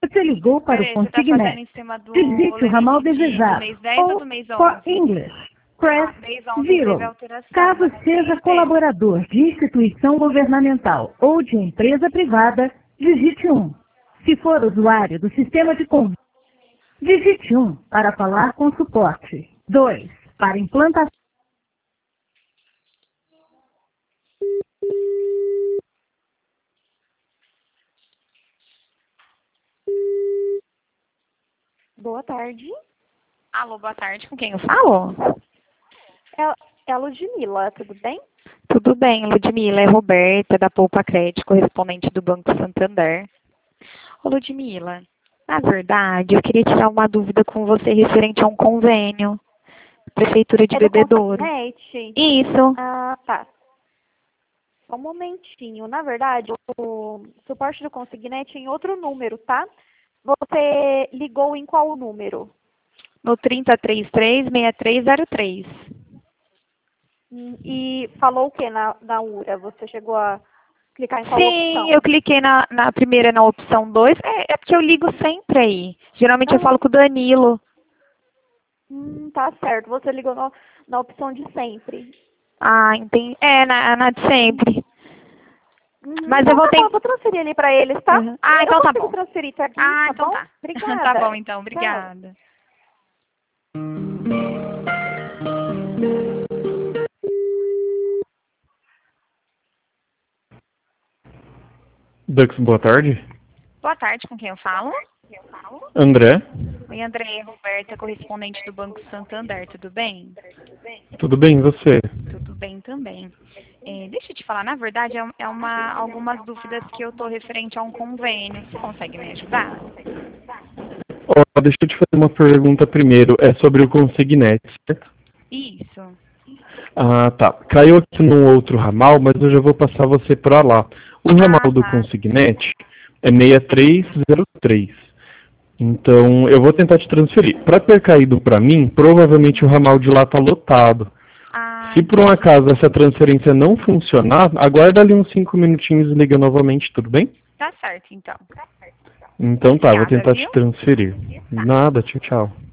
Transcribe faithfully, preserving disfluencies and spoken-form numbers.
Você ligou para o Peraí, você tá fazendo Consignet. em cima do Digite o ramal limite de- do desejado. mês dez ou Ou, do mês for onze? English, press Ah, mês onze teve zero. alteração. Caso seja colaborador de instituição governamental ou de empresa privada, digite um. Se for usuário do sistema de convite, digite um para falar com suporte. dois. Para implantação. Boa tarde. Alô, boa tarde. Com quem eu falo? É, é a Ludmilla, tudo bem? Tudo bem, Ludmila. É Roberta, da Poupa Crédito, correspondente do Banco Santander. Ô, Ludmila, na verdade, eu queria tirar uma dúvida com você referente a um convênio. Prefeitura de É do Bebedouro. Consignet? Isso. Ah, tá. Só um momentinho. Na verdade, o suporte do Consignet é em outro número, tá? Você ligou em qual número? No trinta, trinta e três, sessenta e três zero três. Hum, E falou o que na, na U R A? Você chegou a clicar em qual Sim, opção? eu cliquei na, na primeira, na opção dois. É, é porque eu ligo sempre aí. Geralmente eu Ah. falo com o Danilo. Hum, tá certo. Você ligou no- na opção de sempre. Ah, entendi. É, na, na de sempre. Uhum. Mas Então, eu vou tá ter... bom, eu vou transferir ali pra eles, tá? Uhum. Ah, Eu então tá consigo bom. transferir tá aqui, Ah, tá então bom? tá. Obrigada. Tá bom, então. Tchau. Obrigada. Dux, boa tarde. Boa tarde, com quem eu falo? André, Oi, André, Roberta, correspondente do Banco Santander, tudo bem? tudo bem e você? Tudo bem também. É, deixa eu te falar, na verdade, é um- é uma, algumas dúvidas que eu estou referente a um convênio. Você consegue me ajudar? Ó, deixa eu te fazer uma pergunta primeiro. É sobre o Consignet, certo? Isso. Ah, tá. Caiu aqui num outro ramal, mas eu já vou passar você para lá. O ramal Ah, do tá. Consignet é seis três zero três. Então, eu vou tentar te transferir. Para ter caído para mim, provavelmente o ramal de lá está lotado. Ah, Se por um acaso essa transferência não funcionar, aguarda ali uns cinco minutinhos e liga novamente, tudo bem? tá certo, então. Então tá, vou Obrigada, tentar viu? te transferir. Nada, tchau, tchau.